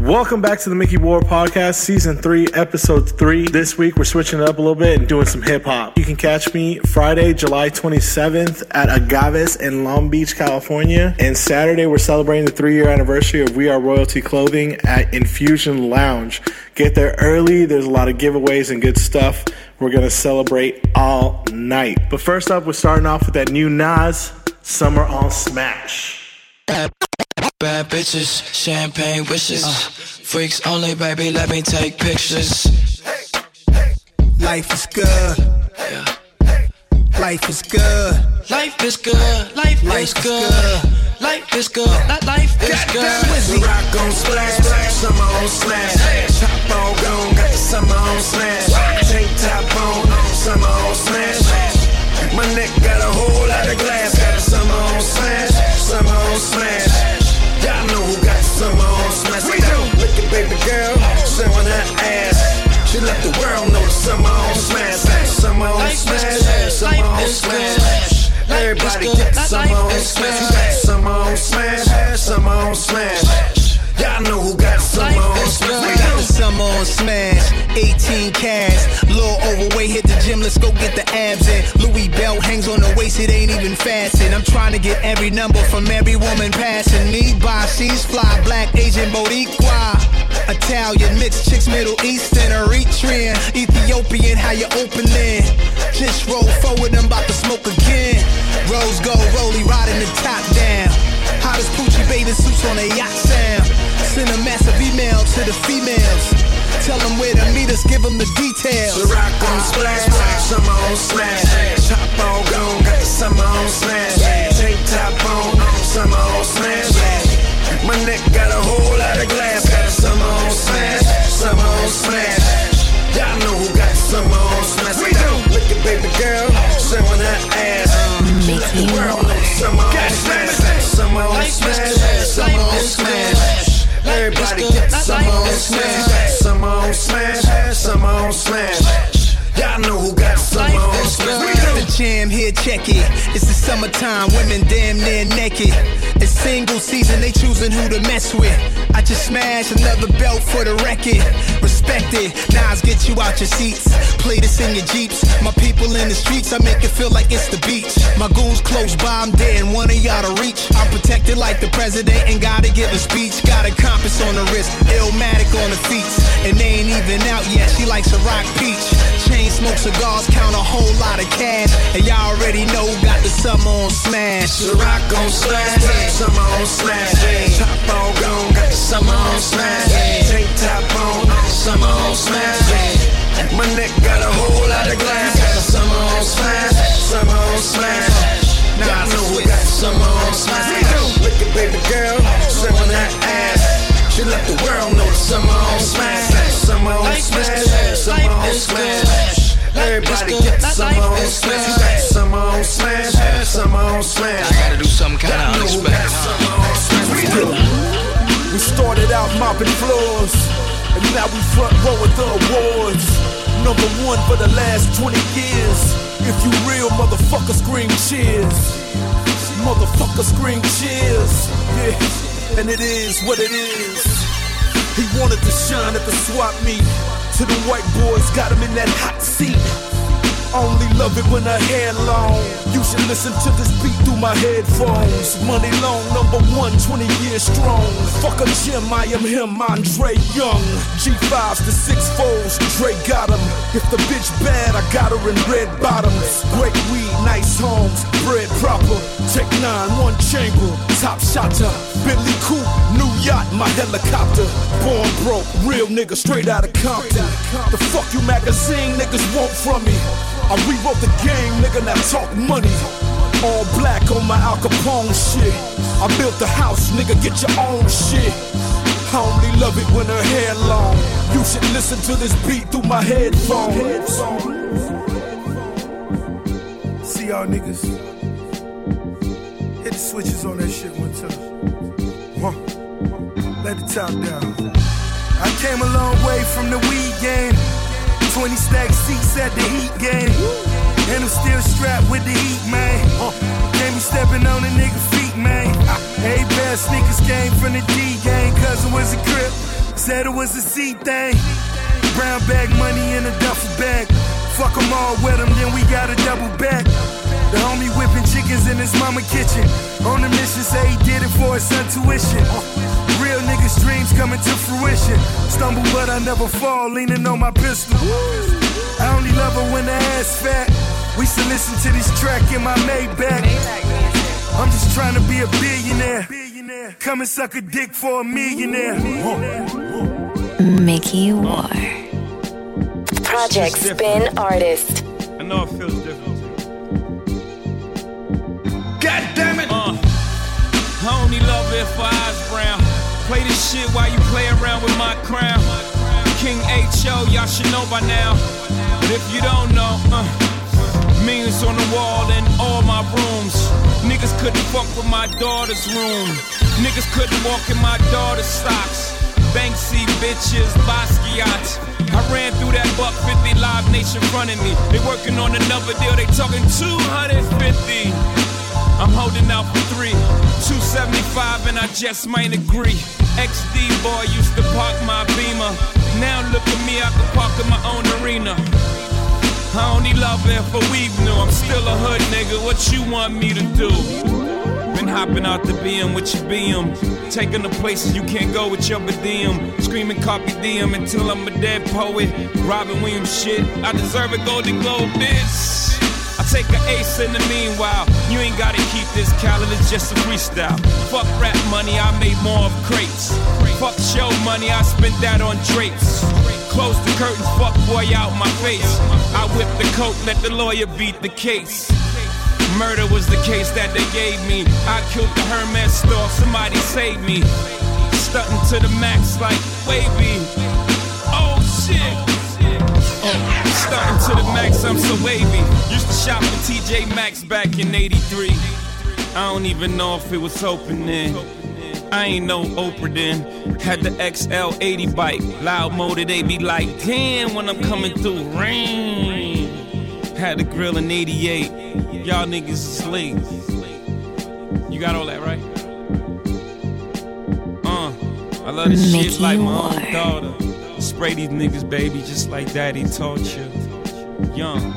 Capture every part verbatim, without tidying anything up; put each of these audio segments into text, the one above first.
Welcome back to the Mickey Ward Podcast, Season three, Episode three. This week, we're switching it up a little bit and doing some hip-hop. You can catch me Friday, July twenty-seventh at Agaves in Long Beach, California. And Saturday, we're celebrating the three-year anniversary of We Are Royalty Clothing at Infusion Lounge. Get there early. There's a lot of giveaways and good stuff. We're going to celebrate all night. But first up, we're starting off with that new Nas, Summer on Smash. Bad bitches, champagne wishes, uh, freaks only, baby, let me take pictures. Life is good. Yeah. Life is good. Life is good. Life, life is good. good. Life is good. That life is good. The rock on splash, summer on smash. Top all gone, got the summer on smash. Tank top on, summer on smash. My neck got a whole lot of glass, got the summer on smash, summer on smash. Y'all know who got summer on smash. We do. Look at baby girl, showing her ass. She let the world know the summer on smash. Summer on smash, summer on smash. Everybody get summer on smash. Summer on smash, summer on smash. Y'all know who got summer on smash. We got the summer on smash. eighteen cash, little overweight, hit the gym, let's go get the abs in. Louis belt hangs on the waist, it ain't even fastened. I'm trying to get every number from every woman passing me by. She's fly, black, Asian, Boricua, Italian, mixed chicks, Middle Eastern, Eritrean, Ethiopian, how you opening? Just roll forward, I'm about to smoke again. Rose gold, rollie, riding the top down. Hottest Poochie bathing suits on a yacht sound. Send a massive email to the females. Tell them where to meet us, give them the details. The rock on splash, summer on smash. Top all gone, got the summer on smash. Tank top on, summer on smash. My neck got a whole lot of glass, got the summer on smash, summer on smash. Y'all know who got summer on smash. We do. Look at baby girl, showing her ass. Let the world know summer on smash, summer on smash, summer on smash. Everybody get summer on smash, summer on smash, summer on smash. Y'all know who got summer on smash. We got the jam here, check it. It's the summertime, women damn near naked. It's single season, they choosing who to mess with. I just smashed another belt for the record. Respect it, Nas get you out your seats. Play this in your Jeeps. My people in the streets, I make it feel like it's the beach. My goons close by, I'm dead and one of y'all to reach. I'm protected like the president and gotta give a speech. Got a compass on the wrist, Illmatic on the feet. And they ain't even out yet, she likes a rock peach. Chain smoke cigars, count a whole lot of cash. And y'all already know who got the summer on smash. The rock on smash, summer on smash. Top all gone, got the summer on smash. Tank top on, summer on smash. My neck got a whole lot of glass, got the summer on smash, summer on smash. Y'all know who got summer on smash. We do. Look at baby girl, showing her ass. She let the world know the summer on smash, summer on smash, summer on smash. Everybody get summer on smash, summer on smash, summer on smash. I gotta do something kinda unexpected. We do. We started out mopping floors, and now we front row with the awards. Number one for the last twenty years. If you real, motherfucker, scream cheers. Motherfucker, scream cheers. Yeah, and it is what it is. He wanted to shine at the swap meet. To the white boys, got him in that hot seat. Only love it when her hair long. You should listen to this beat through my headphones. Money long, number one, twenty years strong. Fuck a Jim, I am him, Andre Young. G fives to six fours, Dre got him. If the bitch bad, I got her in red bottoms. Great weed, nice homes, bread proper. Tech nine, one chamber, top shotter. Bentley coupe, new yacht, my helicopter. Born broke, real nigga, straight out of Compton. The fuck you magazine niggas want from me? I rewrote the game, nigga, now talk money. All black on my Al Capone shit. I built the house, nigga, get your own shit. I only love it when her hair long. You should listen to this beat through my headphones. See y'all niggas. Hit the switches on that shit one time. Huh. Let the top down. I came a long way from the weed game. twenty stack seats at the Heat game. And I'm still strapped with the heat, man. Can't be stepping on a nigga feet, man. Every pair of sneakers came from the D gang, cause it was a grip. Said it was a C thing. Brown bag money in a duffel bag. Fuck them all with them, then we got a double back. The homie whipping chickens in his mama kitchen. On the mission, say he did it for his son tuition. Real niggas' dreams coming to fruition. Stumble but I never fall, leaning on my pistol. I only love her when the ass fat. We should listen to this track in my Maybach. I'm just trying to be a billionaire. Come and suck a dick for a millionaire. Mickey War. Project Spin Artist. I know it feels different. God damn it! Uh, I only love it for eyes brown. Play this shit while you play around with my crown. King H O, y'all should know by now. But if you don't know, uh, millions on the wall in all my rooms. Niggas couldn't fuck with my daughter's room. Niggas couldn't walk in my daughter's socks. Banksy bitches, Basquiat. I ran through that buck fifty Live Nation fronting me. They working on another deal, they talking two hundred fifty. I'm holding out for three, two seventy-five and I just might agree. X D boy used to park my Beamer. Now look at me, I can park in my own arena. I only love it for weave new. I'm still a hood nigga, what you want me to do? Been hopping out the B M with your B M, taking the places you can't go with your per diem. Screaming copy D M until I'm a dead poet. Robin Williams shit, I deserve a Golden Globe, bitch. I take an ace in the meanwhile. You ain't gotta keep this calendar, just a freestyle. Fuck rap money, I made more of crates. Fuck show money, I spent that on drapes. Close the curtains, fuck boy out my face. I whip the coat, let the lawyer beat the case. Murder was the case that they gave me. I killed the Hermes store, somebody saved me. Stunting to the max like wavy. Oh shit. Oh, stunting to the max, I'm so wavy. Used to shop at T J Maxx back in eighty-three. I don't even know if it was open then. I ain't no Oprah then. Had the X L eighty bike. Loud motor, they be like, damn, when I'm coming through, rain. Had the grill in eighty-eight. Y'all niggas asleep. You got all that, right? Uh, I love this Mickey shit like my War. own daughter. Spray these niggas, baby, just like daddy taught you. Young.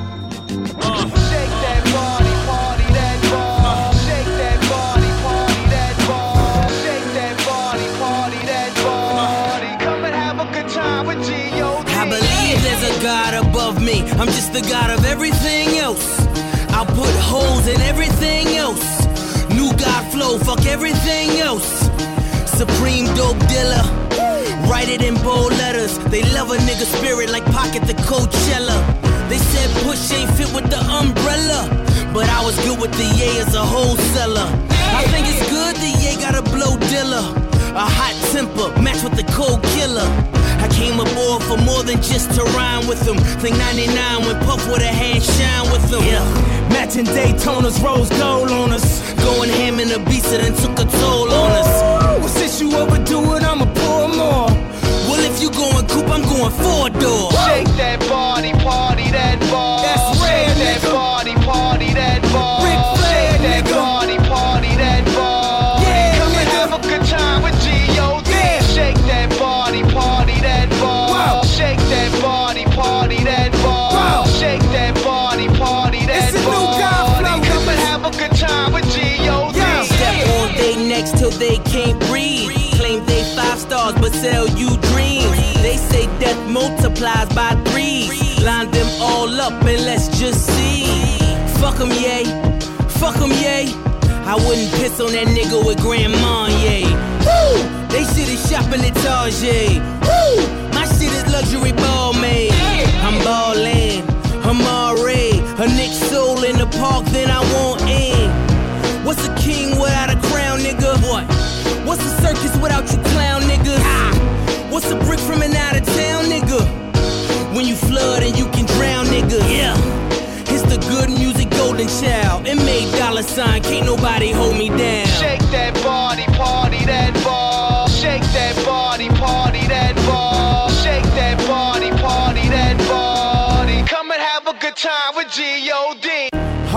Uh. Shake that body, party that ball. Shake that body, party that ball. Shake that body, party that body. Come and have a good time with G O D. I believe there's a God above me. I'm just the God of everything else. I'll put holes in everything else. New God flow, fuck everything else. Supreme dope dealer. Write it in bold letters. They love a nigga spirit like Pocket the Coachella. They said push ain't fit with the umbrella, but I was good with the Ye as a wholesaler. I think it's good the Ye got a blow dealer. A hot temper, match with the cold killer. I came aboard for more than just to rhyme with them. Think ninety-nine when Puff with a hand shine with them. Yeah, matching Daytonas, rose gold on us. Going ham in the beast that then took a toll on us. Well, since you overdo it, I'ma pour more. Well, if you going coupe, I'm going four door. Shake that body, party that ball. That's rare, Shake that nigga. body, party that ball. Ric Flair, Shake that nigga. body, party that ball. Yeah, Come and nigga. have a good time with G O D. Yeah. Shake that body, party that ball. Wow. Shake that body, party that ball. Wow. Shake that body, party that It's a new ball. God flow, Come nigga. and have a good time with G O D. Yeah. Step on they necks till they can't breathe. Claim they five stars but sell you dreams. They say death multiplies by threes. Line them all up and let's just see. Fuck 'em, yay. Fuck 'em, yay. I wouldn't piss on that nigga with Grandma, yay. Woo! They shit is shopping at Target. Woo! My shit is luxury ball made. I'm ballin', I'm already a Nick soul in the park, then I want in. What's a king without a crown, nigga? What? What's a circus without you clown, nigga? Ah! What's a brick from an out of town, nigga? When you flood and you can drown, nigga. Yeah. It's the good music golden child. It made dollar sign, can't nobody hold me down. Shake that body, party that ball. Shake that body, party that ball. Shake that body, party that body. Come and have a good time with G O D. Hold up,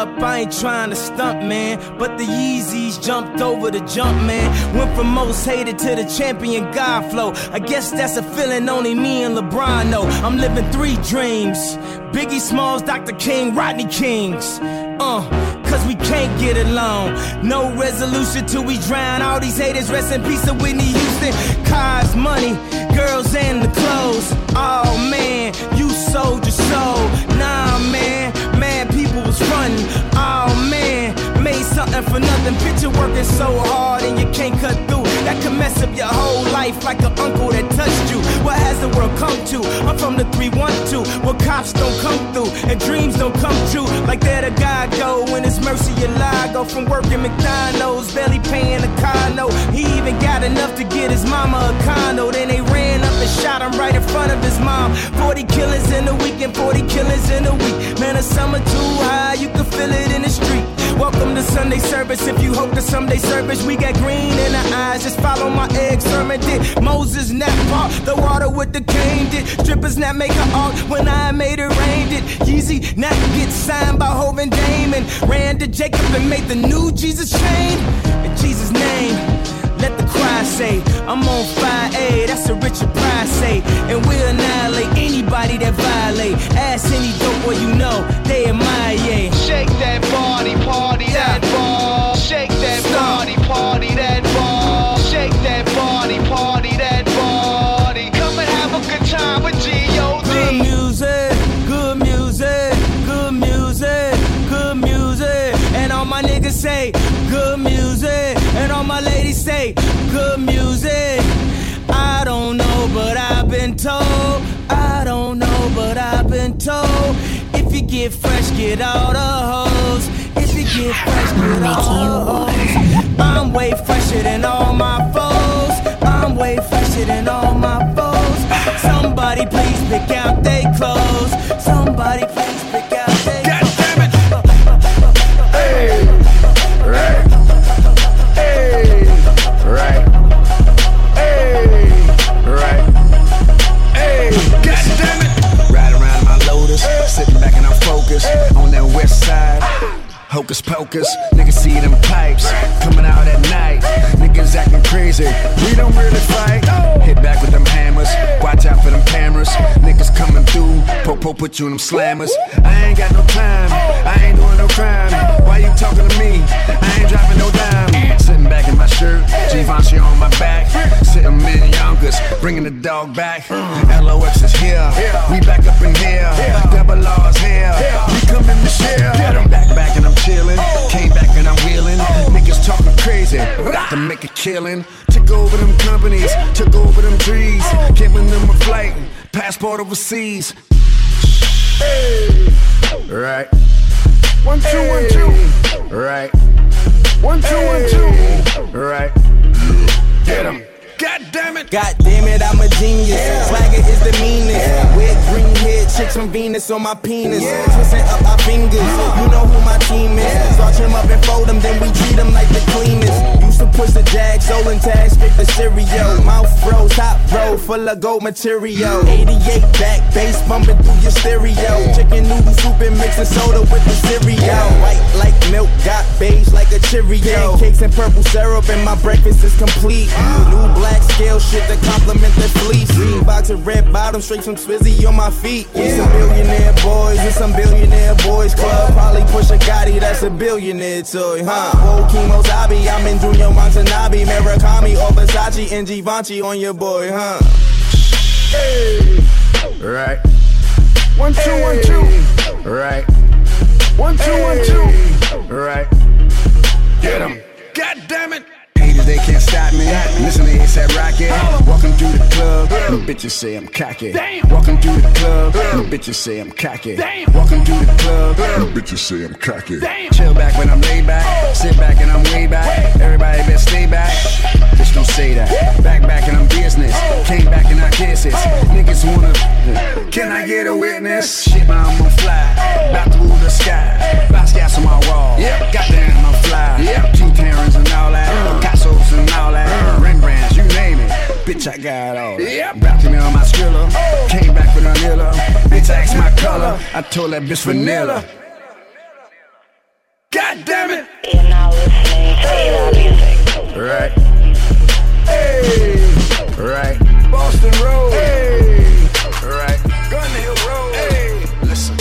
up, I ain't trying to stunt, man. But the Yeezys jumped over the jump, man. Went from most hated to the champion God flow. I guess that's a feeling only me and LeBron know. I'm living three dreams. Biggie Smalls, Doctor King, Rodney Kings. Uh, cause we can't get along. No resolution till we drown all these haters. Rest in peace to Whitney Houston. Cars, money, girls, and the clothes. Oh man, you sold your soul. Nah man, man, people was frontin'. Oh man, made something for nothing. Picture working so hard and you can't cut through. That could mess up your whole life like an uncle that touched you. What has the world come to? I'm from the three one two, where cops don't come through and dreams don't come true. Like there the guy go when it's mercy you lie. Go from working McDonald's, barely paying a car note. He even got enough to get his mama a condo. Then they ran up and shot him right in front of his mom. Forty killings in a week and forty killings in a week. Man, the summer too high, you can feel it in the street. Welcome to Sunday service. If you hope to someday service, we got green in our eyes. Just follow my egg sermon did. Moses nap part the water with the cane did. Strippers not make an art when I made it rain did. Yeezy not get signed by Hov and Damon. Ran to Jacob and made the new Jesus chain. In Jesus' name, let the cry say, I'm on fire, A, that's a Richard Pryor say. And we'll annihilate anybody that violate. Ask any dope boy you know, they admire, yeah. Shake that body, party that ball. Shake that body, party that ball. Shake that body, party that body. Come and have a good time with G O D. Good music, good music, good music, good music. And all my niggas say, good music. And all my ladies say, good music. I don't know, but I've been told. I don't know, but I've been told. If you get fresh, get all the hoes. If you get fresh, get all the hoes. I'm way fresher than all my foes. I'm way fresher than all my foes. Somebody please pick out they clothes. Somebody please pick out they clothes. God damn it! Hey, right. Hey, right. Hey, right. Hey, God damn it! Ride around my Lotus, sitting back and I'm focused on that west side. Hocus pocus, niggas see them pipes coming out at night. Niggas acting crazy, we don't really fight. Hit back with them hammers, watch out for them cameras. Niggas coming through, po-po put you in them slammers. I ain't got no time, I ain't doing no crime. Why you talking to me? I ain't dropping no dime. Sitting back in my shirt, Givenchy on my back. Sitting in Yonkers, bringing the dog back. L O X is here, we back up in here. Double R's here, we coming to share. I'm back, back and I'm chillin'. Came back and I'm wheelin'. Niggas talking crazy, about to make a killin'. Took over them companies, took over them trees. Giving them a flight, passport overseas. Hey, right. One, two, one, two. Right. One, two, one, two. Right. Get 'em. God damn it. God damn it, I'm a genius. Yeah. Swagger is the meanest. Yeah. Weird green head chicks from Venus on my penis. Yeah. Twisting up our fingers. Uh. You know who my team is. Yeah. Starch them up and fold them, then we treat them like the cleanest. Used to push the jag, Solon tag, straight the stereo. Mouth froze, top row, full of gold material. eighty-eight back, bass bumping through your stereo. Chicken noodle soup and mixing soda with the cereal. White like milk, got beige like a Cheerio. Pancakes and purple syrup and my breakfast is complete. New black scale shit to complement the fleece. Green box of red bottom, straight from Swizzy on my feet. We some billionaire boys in some billionaire boys club. Probably push a Gotti, that's a billionaire toy, huh? Whoa, Kimo Zabi, I'm in Junior Montanabe, Murakami or Versace and Givenchy on your boy, huh? Hey, right. One, two, hey. one, two. Right. One, two, hey. one, two. Right. Get 'em. God damn it. Haters, they can't stop me. Listen to A$AP Rocky. Walking through the club, them bitches say I'm cocky. Walking through the club, them bitches say I'm cocky. Walking through the club, them bitches say I'm cocky. Chill back when I'm laid back. Sit back and I'm way back. Everybody better stay back. Bitch, don't say that. Back, back and I'm business. Came back and I kiss it. Niggas wanna, can I get a witness? Shit, man, I'm on fly. About to rule the sky. Box gas on my wall. Goddamn, I'm fly. G-Terrans and all that. Picassos and all that. Rembrandts, you name it. Bitch, I got all that. Back to me on my Skrilla. Came back with Anilla. Bitch, I asked my color. I told that bitch vanilla. Right. Hey. Right. Boston Road. Hey. Right. Gun Hill Road. Hey. Listen.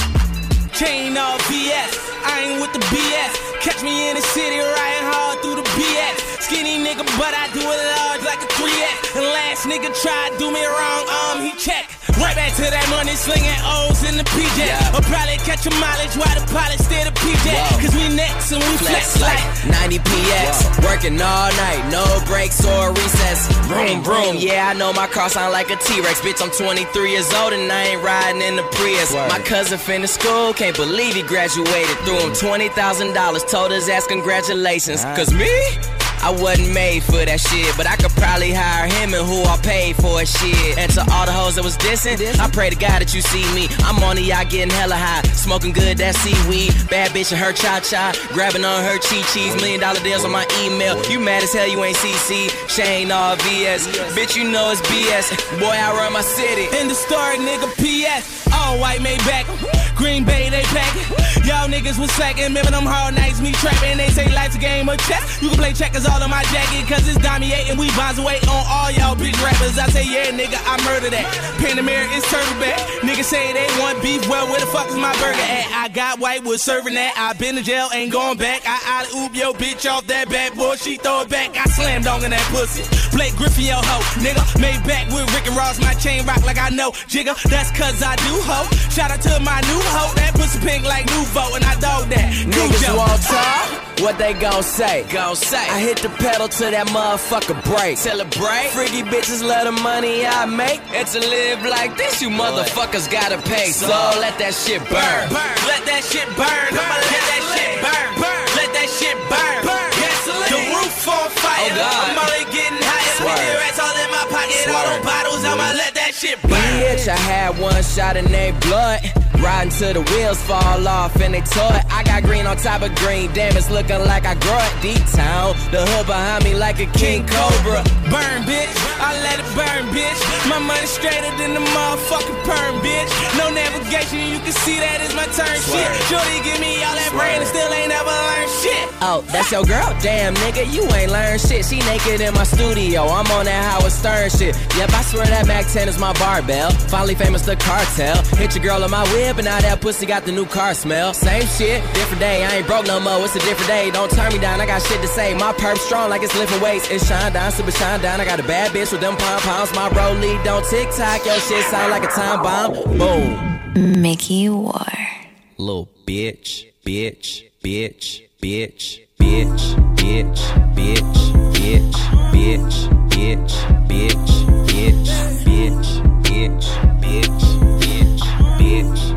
Chain all B S. I ain't with the B S. Catch me in the city riding hard through the B S. Skinny nigga, but I do it large like a three X. And last nigga tried do me wrong, um, he checked. Right back to that money slinging O's in the P J. Yeah. I'll probably catch a mileage while the pilot stay the P J. Whoa. Cause we next and we flex, flex like ninety P X. Whoa. Working all night, no breaks or recess. Vroom, vroom. Yeah, I know my car sound like a T-Rex. Bitch, I'm twenty-three years old and I ain't riding in the Prius. Word. My cousin finished school, can't believe he graduated. Threw him twenty thousand dollars, told his ass congratulations. Right. Cause me? I wasn't made for that shit, but I could probably hire him and who I paid for his shit. And to all the hoes that was dissing, I pray to God that you see me. I'm on the yacht getting hella high, smoking good, that seaweed. Bad bitch and her cha-cha, grabbing on her chi-chis. Million dollar deals on my email. You mad as hell, you ain't C C. Shane all V S. Bitch, you know it's B S. Boy, I run my city. In the story, nigga, P S. All white made back. Green Bay, they pack. Y'all niggas was slacking. Remember them hard nights, me trapping. They say life's a game of chess. You can play checkers all on my jacket, cause it's Damier and we bonds away on all y'all bitch rappers. I say, yeah, nigga, I murder that. Panamera is serving back. Niggas say they want beef. Well, where the fuck is my burger at? I got white, was serving that. I been to jail, ain't going back. I out oop yo bitch off that bad boy. She throw it back. I slam dunk in that pussy. Blake Griffin, yo ho. Nigga, made back with Rick and Ross. My chain rock like I know. Jigga, that's cause I do ho. Shout out to my new hoe. That pussy pink like Nouveau and I dog that. Niggas won't talk, what they gon' say? Gon' say. I hit the pedal to that motherfucker break. Celebrate. Freaky bitches love the money I make. And to live like this, you motherfuckers gotta pay. So let that shit burn. burn. Let that shit burn. I'ma let that shit burn. burn. Let that shit burn. burn. Gasoline. The roof on fire. Oh God. I'm only getting higher. Swear. Rats all in my pocket. Swear. All the bottles. I'ma let that shit burn. Bitch, I had one shot and they blood. Riding till the wheels fall off and they tore it. I got green on top of green, damn, it's looking like I grow it. Deep town, the hood behind me like a king cobra. Burn, bitch, I let it burn, bitch. My money straighter than the motherfucking perm, bitch. No navigation, you can see that is my turn. Swear. Shit, Shorty give me all that brain and still ain't never learned shit. Oh, that's your girl? Damn, nigga, you ain't learned shit. She naked in my studio, I'm on that Howard Stern shit. Yep, I swear that Mac ten is my barbell. Finally famous, the cartel. Hit your girl on my whip and now that pussy got the new car smell. Same shit, different day, I ain't broke no more, it's a different day. Don't turn me down, I got shit to say. My perp strong like it's lifting weights. It's shine down, super shine down. I got a bad bitch with them pom-poms. My rollie don't tick-tock, your shit sound like a time bomb. Boom. Mickey War. Little bitch, bitch, bitch, bitch, bitch, bitch, bitch, bitch, bitch, bitch, bitch, bitch, bitch, bitch, bitch, bitch, bitch, bitch.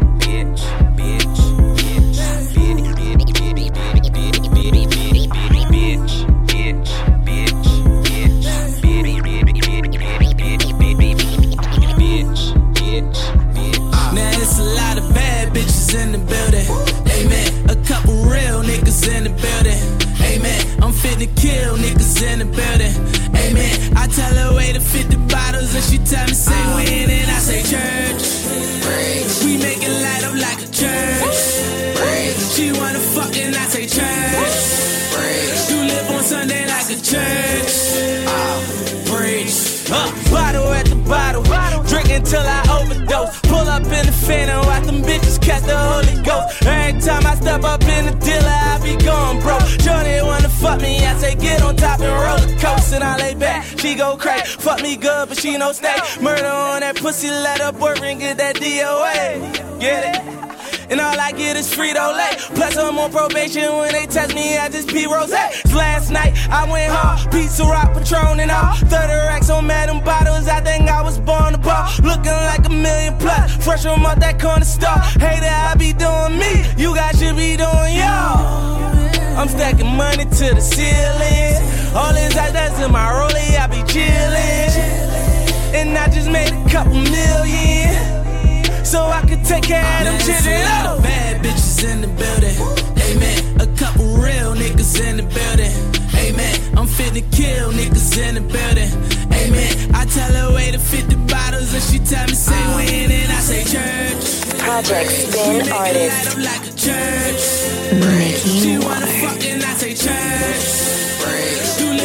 In the building, amen. A couple real niggas in the building, amen. I'm fit to kill niggas in the building, amen. I tell her way to fifty bottles and she tell me say when and I say church. We make it light up like a church. She wanna fuck and I say church. You live on Sunday like a church. Preach. Uh, bottle at the bottle, drink until I overdose. Pull up in the Phantom, watch them bitches catch the Holy Ghost. Every time I step up in the dealer, I be going broke. Shorty wanna fuck me, I say get on top and roller coast. And I lay back, she go crack. Fuck me good, but she no stay. Murder on that pussy, let her boyfriend get that D O A. Get it? And all I get is Frito-Lay. Plus I'm on probation when they test me, I just pee rose. Last night I went hard, pizza rock, Patron and all. thirty racks on Madam Bottles, I think I was born to ball. Looking like a million plus, fresh from out that corner store. Hater, I be doing me, you guys should be doing y'all. I'm stacking money to the ceiling. All this ice that's in my rollie, I be chillin'. And I just made a couple million, so I could take care of them children. Oh. Bad bitches in the building, amen. A couple real niggas in the building, amen. I'm fit to kill niggas in the building, amen. I tell her way to fifty bottles and she tell me say when and I say church. Project Spin Artist. Like a church. Mickey She War. wanna fuck and I say church. You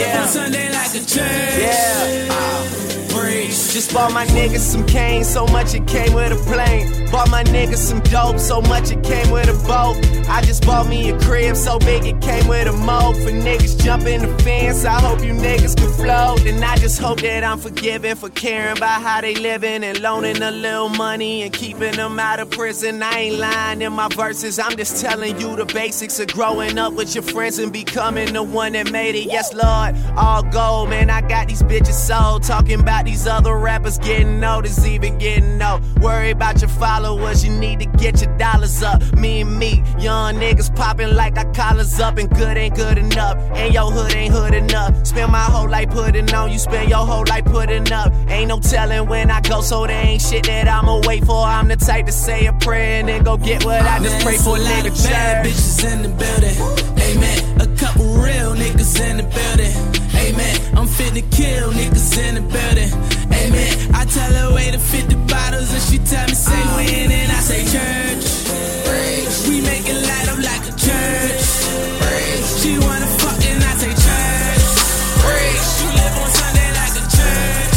yeah. on Sunday like a church. Yeah. Uh. Just bought my niggas some cane, so much it came with a plane. Bought my niggas some dope, so much it came with a boat. I just bought me a crib, so big it came with a moat. For niggas jumping the fence, I hope you niggas can float. And I just hope that I'm forgiven for caring about how they living and loaning a little money and keeping them out of prison. I ain't lying in my verses, I'm just telling you the basics of growing up with your friends and becoming the one that made it. Yes, Lord, all gold, man, I got these bitches sold. Talking about these other rappers getting noticed, even getting no. Worry about your followers, you need to get your dollars up. Me and me, young niggas popping like our collars up, and good ain't good enough, and your hood ain't hood enough. Spend my whole life putting on, you spend your whole life putting up. Ain't no telling when I go, so there ain't shit that I'ma wait for. I'm the type to say a prayer and then go get what I just pray for. Nigga, bad bitches in the building, amen. A couple real niggas in the building, amen. I'm fit to kill niggas in the building, amen. I tell her wait to fifty bottles and she tell me say when, and I say church. We make it light up like a church. She wanna fuck and I say church. She live on Sunday like a church.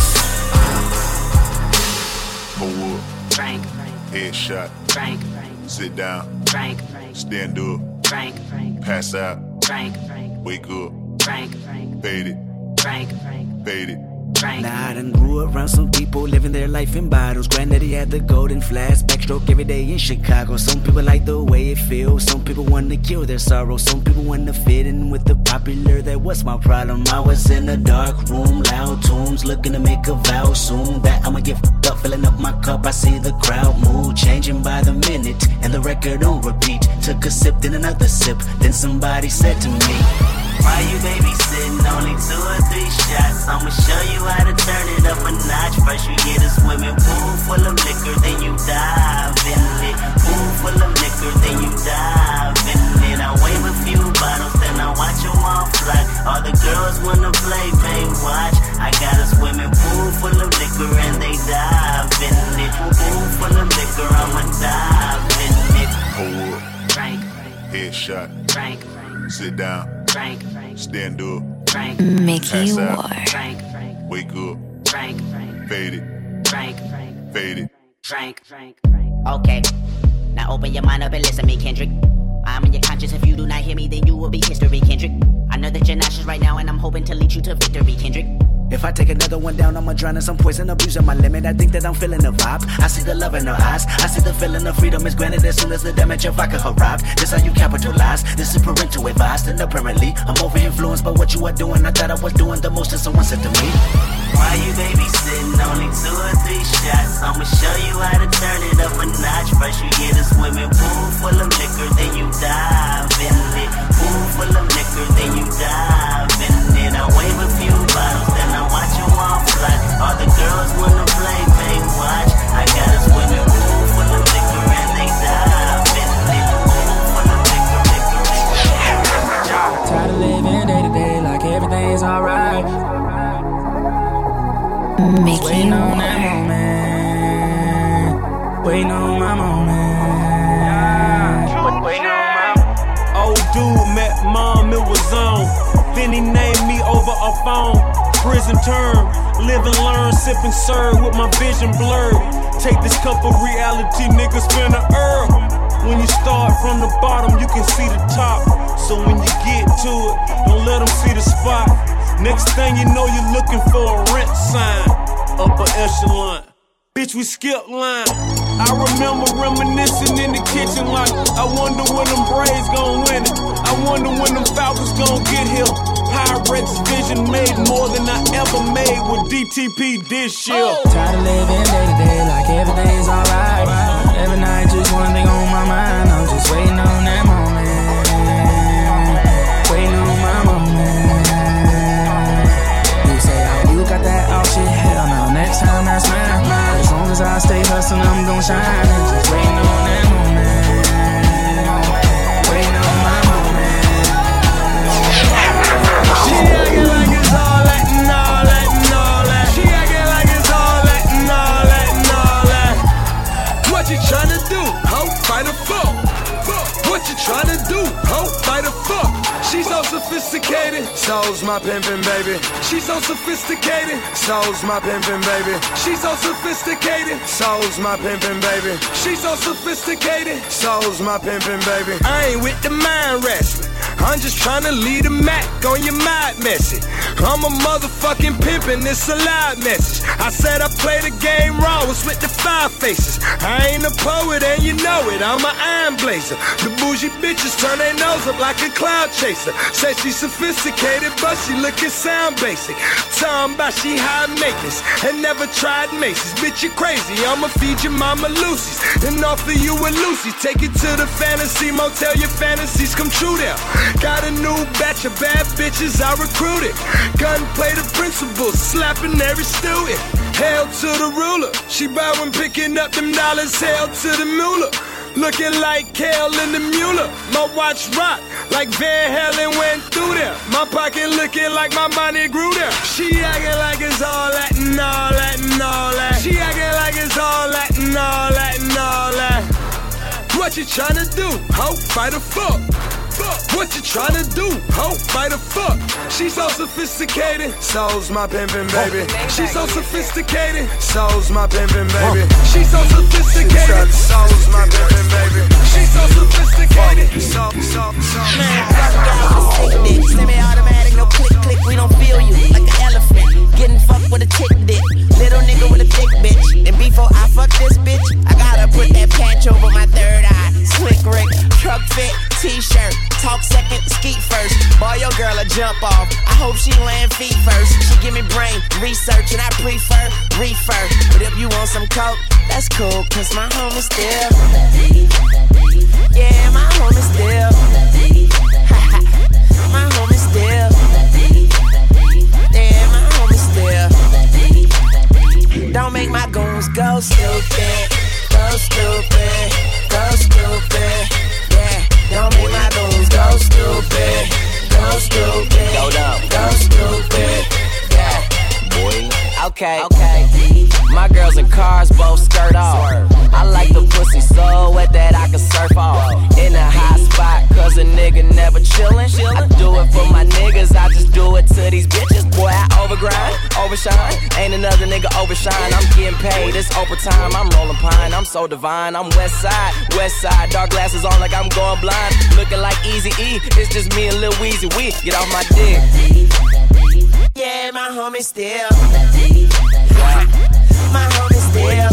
Hold up. Frank. Headshot. Frank. Sit down. Frank. Stand up. Frank. Pass out. Frank. Wake up. Frank. Fade it. Frank. Fade it. Now I done grew around some people living their life in bottles. Granddaddy had the golden flask, backstroke every day in Chicago. Some people like the way it feels, some people want to kill their sorrow. Some people want to fit in with the popular, that was my problem. I was in a dark room, loud tunes, looking to make a vow soon that I'ma get f***ed up, filling up my cup. I see the crowd mood changing by the minute, and the record on repeat. Took a sip, then another sip, then somebody said to me, why you babysitting? Only two or three shots. I'ma show you how to turn it up a notch. First you get a swimming pool full of liquor, then you dive in it. Pool full of liquor, then you dive in it. I wave a few bottles, then I watch them all fly. All the girls wanna play, babe, watch. I got a swimming pool full of liquor and they dive in it. Pool full of liquor, I'ma dive in it. Hold up. Frank. Headshot. Frank. Sit down. Frank. Stand up. Frank. Mickey Pass War. out. Frank. Wake up. Frank. Fade it. Frank. Fade it. Frank. Okay, now open your mind up and listen to me, Kendrick. I'm in your conscience. If you do not hear me, then you will be history, Kendrick. I know that you're nauseous right now, and I'm hoping to lead you to victory, Kendrick. If I take another one down, I'ma drown in some poison, abusing my limit. I think that I'm feeling the vibe. I see the love in her eyes. I see the feeling of freedom is granted as soon as the damage of vodka arrives. This how you capitalize. This is parental advice. And apparently, I'm over influenced by what you are doing. I thought I was doing the most, and someone said to me, why you babysitting? Only two or three shots. I'ma show you how to turn it up a notch. First you get a swimming pool full of liquor, then you dive in it. Pool full of liquor, then you dive in it. I wave a few bottles, then I watch you all fly. All the girls wanna play, babe, watch. I got a swimming pool full of liquor and they dive in it. Pool full of liquor, liquor, liquor. Tired of living day to day like everything's alright. Mickey Waiting on War. that moment. Waiting on my moment. Waiting on my Old dude met mom, it was on. Then he named me over a phone. Prison term, live and learn, sip and serve with my vision blurred. Take this cup of reality, nigga, spin a herb. When you start from the bottom, you can see the top. So when you get to it, don't let them see the spot. Next thing you know, you're looking for a rent sign. Upper echelon. Bitch, we skip line. I remember reminiscing in the kitchen like, I wonder when them Braves gon' win it. I wonder when them Falcons gon' get here. Pyrex vision made more than I ever made with D T P this year. Oh. Tired of living day to day like everything's alright. Every night just one thing on my mind. I'm just waiting on that moment. Waiting on my moment. You say, oh, you got that all shit. Hell no, next time that's mine. As long as I stay hustling, I'm gon' shine. And just waiting on that moment. Waiting on my moment. She acting like it's all that and all that and all that. She acting like it's all that and all that and all that. What you tryna do? Ho, fight a fuck. What you tryna do? Ho, fight a fuck. She's so sophisticated. sophisticated, so's my pimpin' baby. She's so sophisticated, so's my pimpin' baby. She's so sophisticated, so's my pimpin' baby. She's so sophisticated, so's my pimpin' baby. I ain't with the mind wrestling, I'm just tryna lead a Mac on your mind message. I'm a motherfucking pimpin', it's a live message. I said I play the game raw, it's with the five faces. I ain't a poet and you know it, I'm an iron blazer. The bougie bitches turn their nose up like a cloud chaser. Say she sophisticated, but she lookin' sound basic. Talking about she high maintenance and never tried Macy's. Bitch, you crazy, I'ma feed your mama Lucy's and offer you a Lucy. Take it to the fantasy motel, your fantasies come true there. Got a new batch of bad bitches I recruited. Gunplay the principles, slapping every student. Hail to the ruler, she bowing picking up them dollars. Hail to the Mueller, looking like Kale in the Mueller. My watch rock like Van Halen went through there. My pocket looking like my money grew there. She acting like it's all that and all that and all that. She acting like it's all that and all that and all that. What you tryna do? Ho, fight or fuck? What you tryna do? Ho, fight or fuck? She's so sophisticated, so's my pimpin' baby. She's so sophisticated, so's my pimpin' baby. She's so sophisticated, so's my pimpin' baby. She's so sophisticated, so, so, so. Man, fuck y'all, sick dick. Semi-automatic, no click, click, we don't feel you. Like an elephant, getting fucked with a tick dick. Little nigga with a thick bitch. And before I fuck this bitch, I gotta put that patch over my third eye. Slick Rick, truck fit, t-shirt. Talk second, skeet first. Boy, your girl a jump off. I hope she land feet first. She give me brain research and I prefer reefer. But if you want some coke, that's cool, cause my home is still. Yeah, my home is still. My home is still. Yeah, my home is still. Don't make my goons go stupid. Go stupid. Go stupid. Yeah, don't make my goons go stupid. Go stupid. Go dumb. Go stupid. Yeah, boy. Okay, okay. My girls in cars both skirt off. I like the pussy so wet that I can surf off. In a hot spot, cause a nigga never chillin'. I do it for my niggas, I just do it to these bitches. Boy, I overgrind, overshine. Ain't another nigga overshine. I'm getting paid, it's overtime. I'm rolling pine, I'm so divine. I'm west side, west side. Dark glasses on like I'm going blind. Looking like Easy E, it's just me and Lil Weezy. We get off my dick. Yeah, my homie still. My homie still.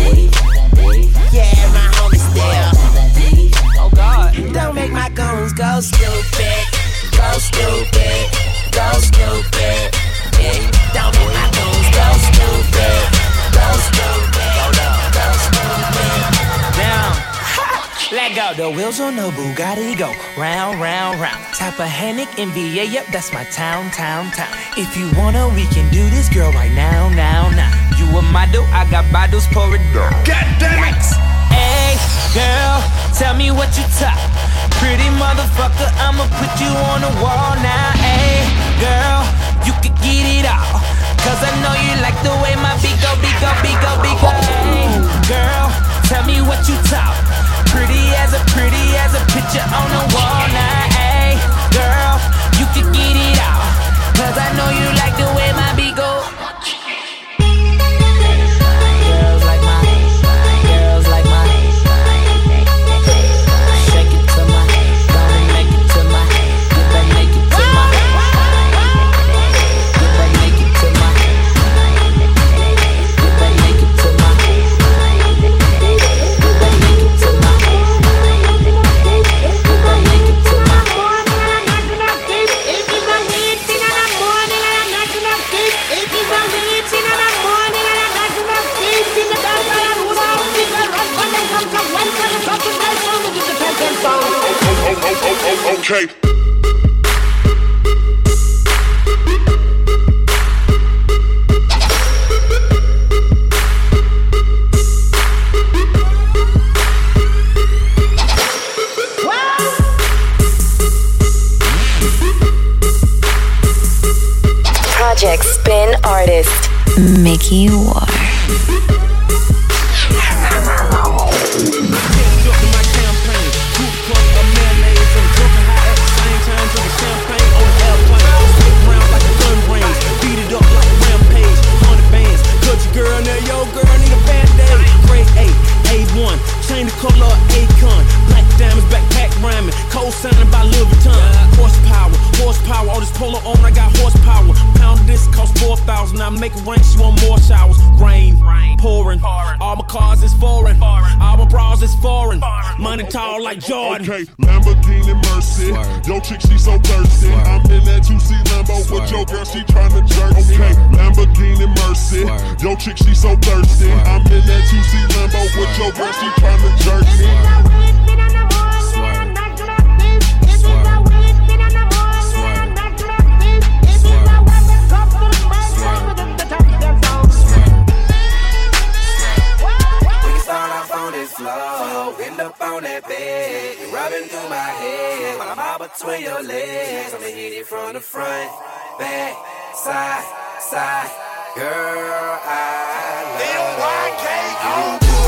Yeah, my homie still. Oh God. Don't make my goons go stupid. Go stupid. Go stupid. Yeah. Don't make my goons go stupid. Go stupid. Go down. Go stupid. Down. Let go. The wheels on the Bugatti go round, round, round. Tappahannock, N V A, yep, that's my town, town, town. If you wanna, we can do this, girl, right now, now, now. You a model, I got bottles, pour it down. God damn it! Hey, girl, tell me what you top. Pretty motherfucker, I'ma put you on the wall now. Hey, girl, you can get it all. Cause I know you like the way my beat go, beat go, beat go, beat go. Hey, girl, tell me what you top. Pretty as a, pretty as a picture on the wall now. Hey, girl, you can get it all. Cause I know you like the way my beat go. Girls like my, girls like my. Shake it to my, gonna make it to my. Get back naked to my. Get back naked to my. Get back naked to my. Get back naked to my. Okay. Project Spin Artist, Mickey War. Champagne, two cups of mayonnaise and drunk high at the same time, drinking champagne on the chain the color of Akon. Black diamonds, backpack rhyming. Cold sounding by Louis Vuitton. Horsepower, horsepower. All this polo on, I got horsepower. Pound of this cost four thousand. I make it rain, she want more showers. Rain, pouring. All my cars is foreign. All my bras is foreign. Money tall like Jordan. Okay, Lamborghini Mercy. Yo, chick, she so thirsty. I'm in that two C Lambo with your girl, she tryna jerk me. Okay, Lamborghini Mercy. Yo, chick, she so thirsty. I'm in that two C Lambo with your girl, she tryna jerk me. End up on that bed, you're rubbing through my head while I'm all between your legs. I'ma hit it from the front, back, side, side. Girl, I love you.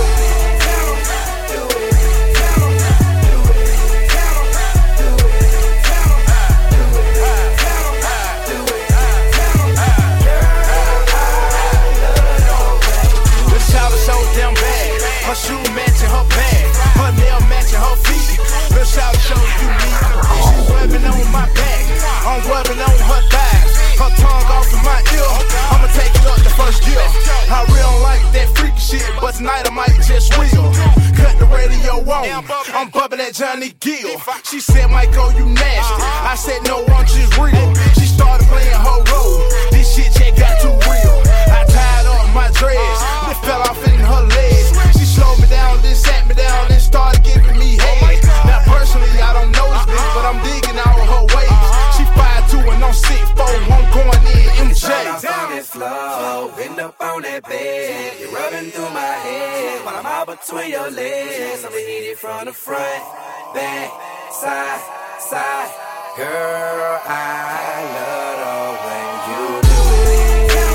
Her shoe matching her bag, her nail matching her feet. Little shout show you me. She's rubbing on my back, I'm rubbing on her thighs. Her tongue off in my ear, I'ma take it up the first gear. I really don't like that freaky shit, but tonight I might just real. Cut the radio on, I'm bubbling at Johnny Gill. She said, Michael, you nasty. I said, no, I'm just real. She started playing her role, this shit just got too real. I tied up my dreads, it fell off in her legs. Slowed me down, then sat me down, and started giving me head. Now personally, I don't know this bitch, but I'm digging all her ways. She five two and I'm six four, I'm going in M J. It's on this floor, end up on that bed. You're rubbing through my head while I'm all between your legs. I'ma hit it from the front, back, side, side. Girl, I love the way you do it.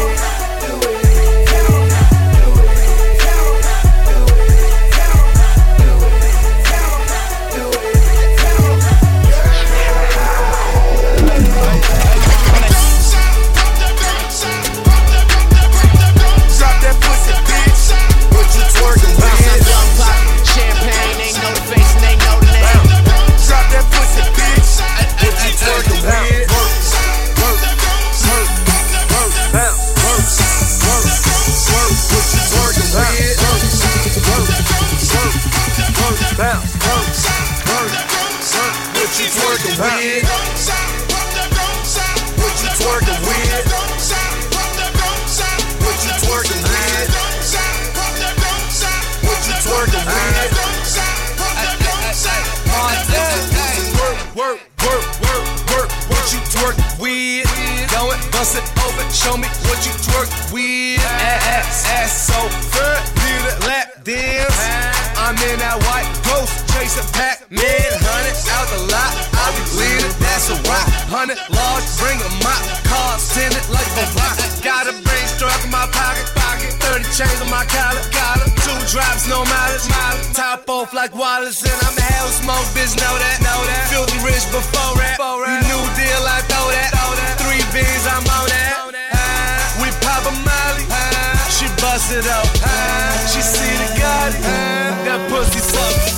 Bust it open, show me what you twerk with. Ass, ass so good, need a lap dance. I'm in that white ghost, chasing Pac-Man. Hundred out the lot, I be leading, that's a rock. Hundred large, bring a mop, car tinted like a rock. Got a brain struck in my pocket, pocket. Thirty chains on my collar, collar. Two drops, no mileage, mileage. Top off like Wallace, and I'm a hell smoke, bitch, know that, know that. Filthy rich before rap, you new deal, I throw that, throw that. Three beans, I'm on that. Uh, we pop a molly, uh, she bust it up. Uh, she see the Gotti, uh, that pussy sucks.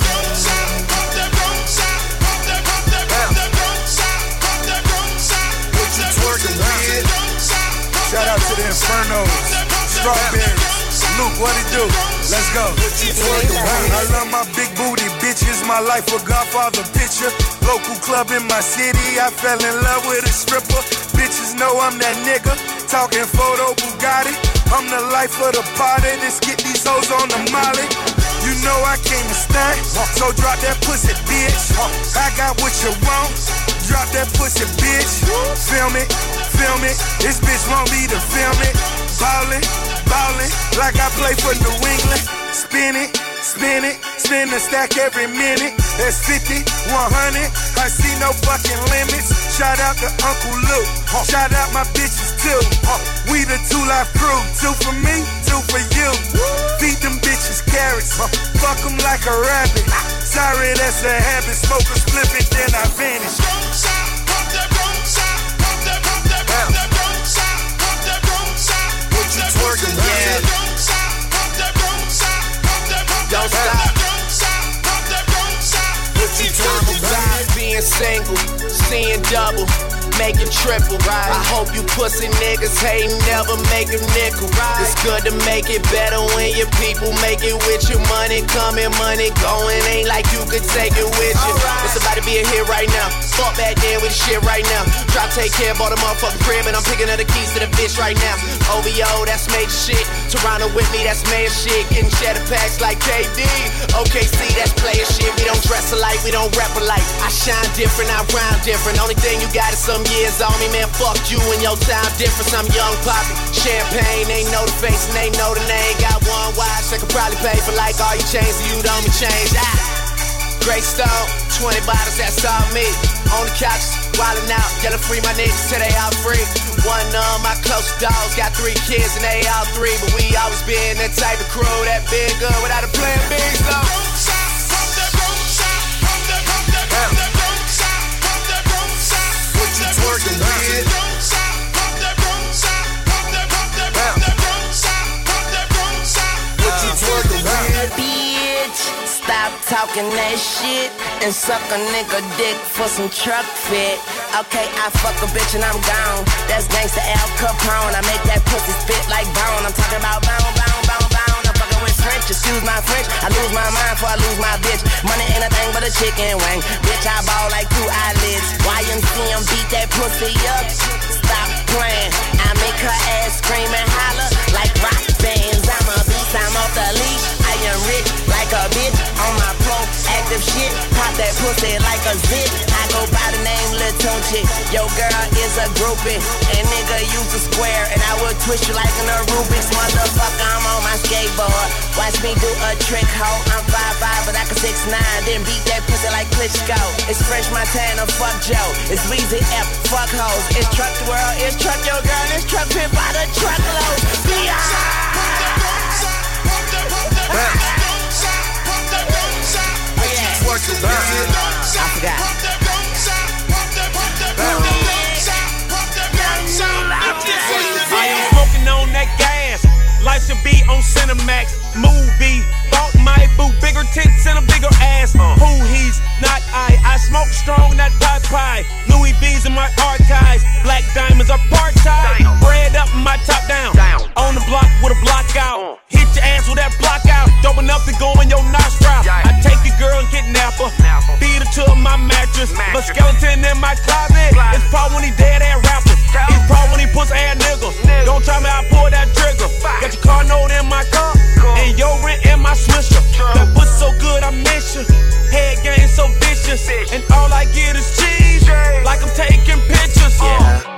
What you twerking with? Shout out to the Infernos, Strawberries. Luke, what it do? Let's go. I love my big booty bitches, my life a Godfather picture. Local club in my city, I fell in love with a stripper. Bitches know I'm that nigga, talking photo Bugatti. I'm the life of the party, let's get these hoes on the molly. You know I came to stunt, so drop that pussy, bitch. I got what you want, drop that pussy, bitch. Film it, film it, this bitch want me to film it. Ballin', ballin', like I play for New England. Spin it, spin it, spin the stack every minute. That's fifty, one hundred, I see no fucking limits. Shout out to Uncle Luke, shout out my bitches too. We the two life crew, two for me, two for you. Feed them bitches carrots, fuck them like a rabbit. Sorry, that's a habit, smoke a split it, then I vanish. What you twerking with? Don't stop. single, seeing double, making triple. Right. I hope you pussy niggas ain't never make a nickel. Right. It's good to make it better when your people make it with you. Money coming, money going, ain't like you could take it with you. Right. It's about to be a hit right now. Fuck back then with the shit right now. Try to take care of all the motherfucking crib, and I'm picking up the keys to the bitch right now. O V O, that's major shit. Toronto with me, that's mayor shit. Getting cheddar packs like K D. O K C, that's player shit. We don't dress alike, we don't rap alike. I shine different, I rhyme different. Only thing you got is some years on me, man. Fuck you and your time difference. I'm young poppy. Champagne, they know the face and they know the name. Got one watch, I could probably pay for like all your chains, and you don't be changed. Ah. Grey Stone, twenty bottles, that's all me. On the couch, wildin' out, yelling free my niggas till they all free. One of my close dogs got three kids and they all three, but we always been that type of crew that been good without a plan B, so. What you twerking with? What you twerking with? Bitch, stop talking that shit and suck a nigga dick for some truck fit. Okay, I fuck a bitch and I'm gone. That's gangsta Al Capone. I make that pussy spit like bone. I'm talking about bone, bone, bone, bone. I'm fucking with French, excuse my French. I lose my mind before I lose my bitch. Money ain't a thing but a chicken wing. Bitch, I ball like two eyelids. Y M C M beat that pussy up. Stop playing. I make her ass scream and holler like rock bands. I'm a beast, I'm off the leash. I am rich like a bitch on my proactive shit. Pop that pussy like a zit. I go by the name Lil Tunchi. Yo girl is a groupie, and nigga use a square, and I will twist you like an Rubik's. Motherfucker, I'm on my skateboard. Watch me do a trick, ho. I'm five five, but I can six nine. Then beat that pussy like Klitschko. It's French Montana, fuck Joe. It's Weezy F, fuck hoes. It's truck the world, it's truck your girl. It's truck pimp by the truckload. I forgot. I am smoking on that gas. Life should be on Cinemax. Movie. Bought my boo. Bigger tits and a bigger ass. Who he's not I. I smoke strong, not pot pie. Louis V's in my archives. Black diamonds are part-time. Bread up and my top down. On the block with a block out. Hit your ass with that block out. Dope enough to go in your nostril. I take your girl and kidnap her. Beat her to my mattress. My skeleton in my closet. It's probably when he dead ass rapper. It's probably when he pussy ass nigga. Don't try me, I pull that trigger. Got your car note in my car. And your rent in my swisher. That pussy so good I miss you. Head game so vicious. And all I get is cheese. Like I'm taking pictures. Yeah.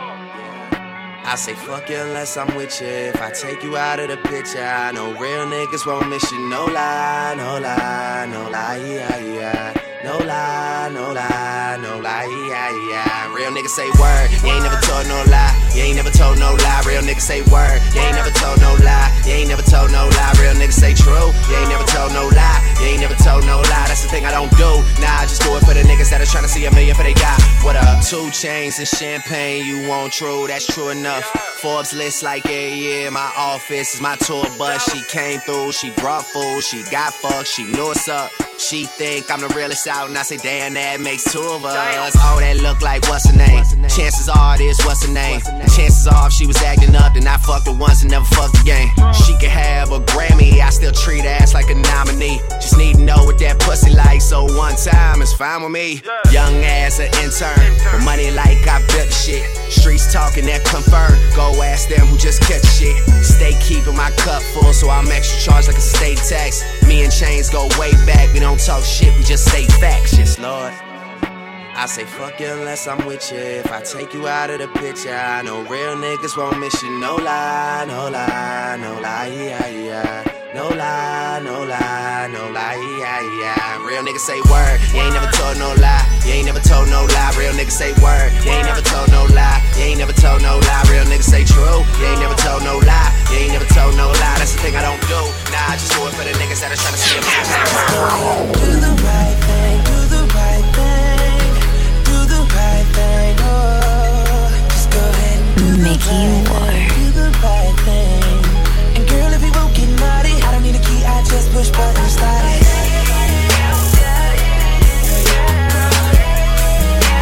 I say fuck you unless I'm with you. If I take you out of the picture, I know real niggas won't miss you. No lie, no lie, no lie, yeah, yeah. No lie, no lie, no lie, yeah, yeah. Real niggas say word, you ain't never told no lie. You ain't never told no lie. Real niggas say word, you ain't never told no lie. You ain't never told no lie. Real niggas say true, you ain't never told no lie. You ain't never told no lie. That's the thing I don't do. Nah, I just do it for the niggas that are trying to see a million for they got. What up? Two chains and champagne, you want true, that's true enough. Forbes list like a year, my office is my tour bus. She came through, she brought food, she got fucked, she knew what's up. She think I'm the realest out, and I say, damn, that makes two of us. Oh, that look like what's her name? Chances are it is what's her name. Chances are if she was acting up, then I fucked her once and never fucked again. She could have a Grammy, I still treat her ass like a nominee. Just need to know what that pussy like, so one time is fine with me. Young ass an intern, with money like I built shit. Streets talking that confirm, go ask them who just catch shit. Stay keeping my cup full, so I'm extra charged like a state tax. Me and Chains go way back, we don't talk shit, we just say facts, yes Lord. I say fuck you unless I'm with you. If I take you out of the picture, I know real niggas won't miss you. No lie, no lie, no lie, yeah, yeah. No lie, no lie, no lie, yeah, yeah. Real niggas say word, you ain't never told no lie. You ain't never told no lie. Real niggas say word, you ain't never told no lie. You ain't never told no lie. Real niggas say true, you ain't never told no lie. You ain't never told no lie. That's the thing I don't do. Nah, I just do it for the niggas that are trying to see a man. Do the right thing, do the right thing, do the right thing, oh. Just go ahead and do Mickey the right War. thing, do the right thing. And girl, if you won't get naughty, I don't need a key, I just push buttons, start it.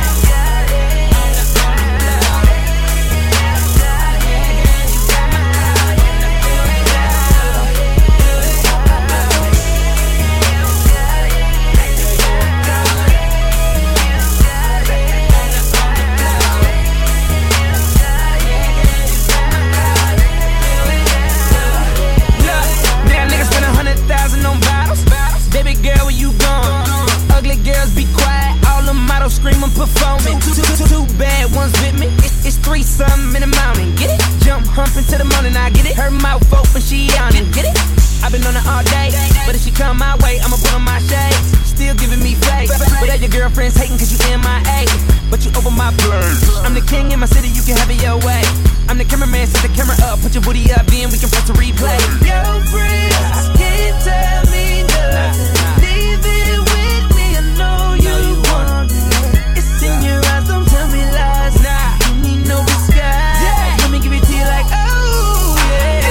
day. But if she come my way, I'ma put on my shades. Still giving me face. But all your girlfriends hating cause you M I A. But you over my place. I'm the king in my city, you can have it your way. I'm the cameraman, set the camera up. Put your booty up, then we can press the replay. Your friends can't tell me nothing. Leave it with me, I know you want it. It's in your eyes, don't tell me lies. Nah, you need no disguise. Yeah. Let me give it to you like, oh yeah.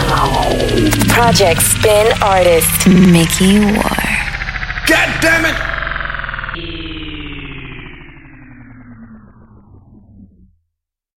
Project Spin artist Mickey War. God damn it!